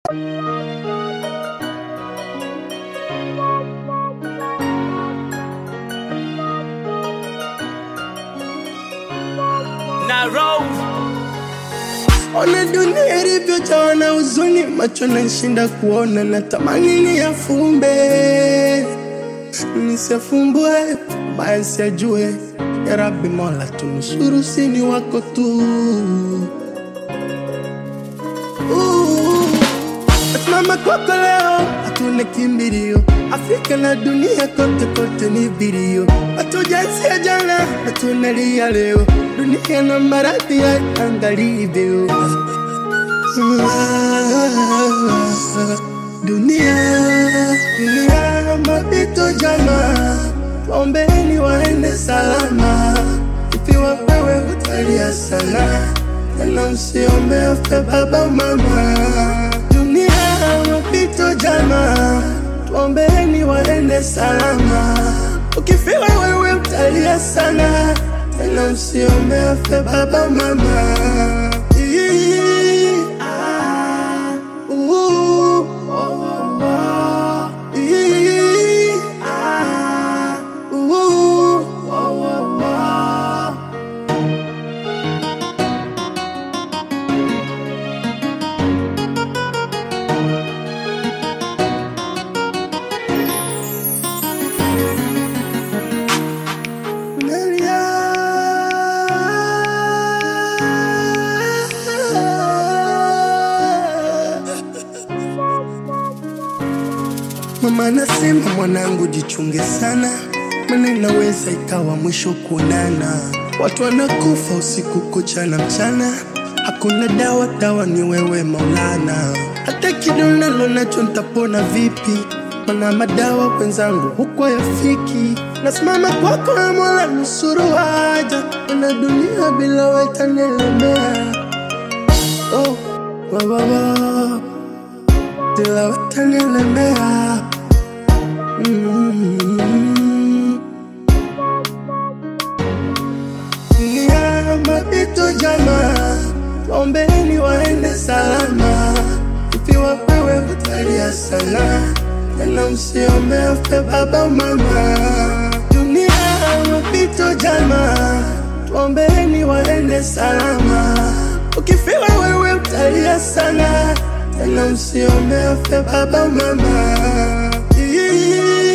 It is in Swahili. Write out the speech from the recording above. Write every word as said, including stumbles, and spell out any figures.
Ona dunia ilivyojawa na huzuni, macho yanashinda kuona, natamani niyafumbe nisifumbue, baya siyajue. Ya Rabbi Mola tunusuru, sini wako tu. Asimama kwako leo, hatuna kimbilio. Afrika na dunia kote kote ni video. Hatujaanzia jana, hatunalia leo. Dunia na maradhi ya angalivyo. Dunia, dunia mapito jana, waombeni waende salama. Ikiwa wewe utalia sana, tena usiombe afe baba mama. Dunia mapito jana, waombeni waende salama. Ukifiwa wewe utalia sana, tena usiombe afe baba mama. Mama nasema mwanangu jichunge sana, maana inaweza ikawa mwisho kuonana. Watu wanakufa usiku kucha na mchana, hakuna dawa, dawa ni wewe Maulana. Hata kidonda nacho nitapona vipi, maana madawa wenzangu huko hayafiki. Nasimama kwako na Mola nusuru haja, na dunia bila wewe itanielemea. Oh, wa wa wa, bila wewe itanielemea. Mm-hmm. Dunia mapito jana, waombeni waende salama. Ikiwa wewe utalia sana, tena usiombe afe baba mama. Dunia mapito jana, waombeni waende salama. Ukifiwa wewe utalia sana, tena usiombe afe baba mama. Yeah.